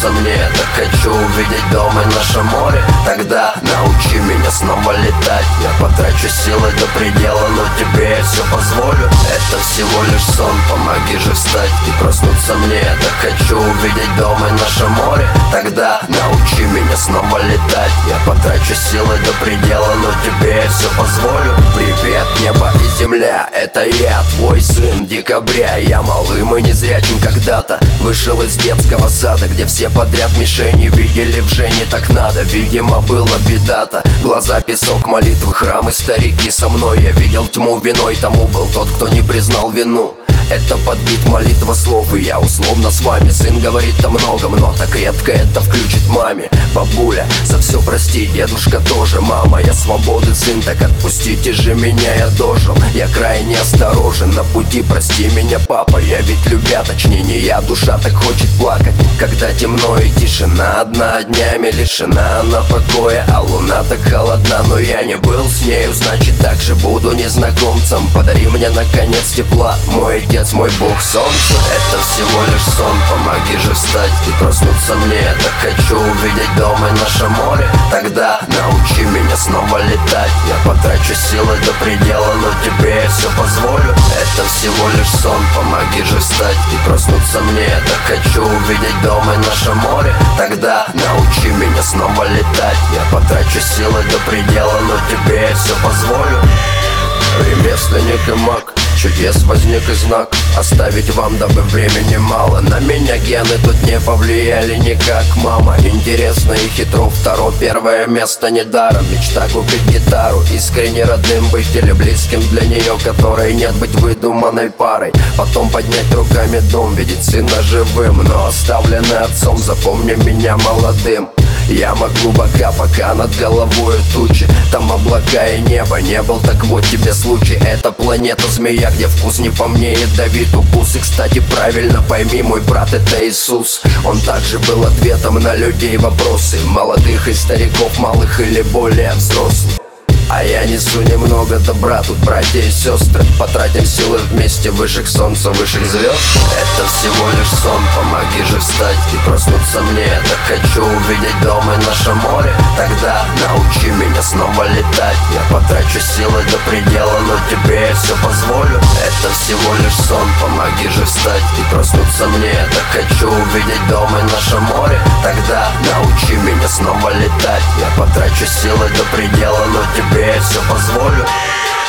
проснуться мне. Так хочу увидеть дом и наше море. Тогда научи меня снова летать. Я потрачу силы до предела, но тебе я все позволю. Это всего лишь сон, помоги же встать и проснуться мне. Так хочу увидеть дом и наше море. Тогда научи меня снова летать. Я потрачу силы до предела, но тебе я все позволю. Привет, небо и земля, это я, твой сын декабря. Я малым и незрячим когда-то вышел из детского сада, где все подряд мишени видели в Жене так надо. Видимо, была беда-то. Глаза песок, молитвы, храмы, старики со мной. Я видел тьму, виной тому был тот, кто не признал вину. Это подбит молитва слов, и я условно с вами. Сын говорит о многом, но так редко это включит маме. Бабуля, за все прости, дедушка тоже. Мама, я свободы сын, так отпустите же меня, я дожил. Я крайне осторожен на пути, прости меня, папа. Я ведь любя, точнее не я, душа так хочет плакать, когда темно и тишина. Одна днями лишена она покоя, а луна так холодна. Но я не был с нею, значит так же буду незнакомцем. Подари мне наконец тепла, мой отец, мой бог солнце. Это всего лишь сон, помоги же встать и проснуться мне. Так хочу увидеть дом и наше море. Тогда научи меня снова летать. Я потрачу силы до предела, но тебе я все позволю. Это всего лишь сон, помоги же встать и проснуться мне. Так хочу увидеть дом и наше море. Тогда научи меня снова летать. Я потрачу силы до предела, но тебе я все позволю. Ремесленник и маг, чудес возник и знак. Оставить вам, дабы времени мало. На меня гены тут не повлияли никак. Мама интересно и хитро, второе первое место недаром. Мечта купить гитару, искренне родным быть или близким для нее, которой нет, быть выдуманной парой. Потом поднять руками дом, видеть сына живым, но оставленный отцом. Запомни меня молодым. Яма глубока, пока над головой тучи. Там облака и небо, не был, так вот тебе случай. Это планета змея, где вкус не по мне, ядовит укус. И кстати правильно пойми, мой брат это Иисус. Он также был ответом на людей вопросы, молодых и стариков, малых или более взрослых. А я несу немного добра, тут братья и сестры. Потратим силы вместе, высших солнца, высших звезд. Это всего лишь сон, помоги же встать и проснуться мне. Так хочу увидеть дом и наше море. Тогда научи меня снова летать. Я потрачу силы до предела, но тебе я все позволю. Это всего лишь сон, помоги же встать и проснуться мне. Так хочу увидеть дом и наше море. Тогда научи меня снова летать. Я потрачу силы до предела, но тебе я все позволю.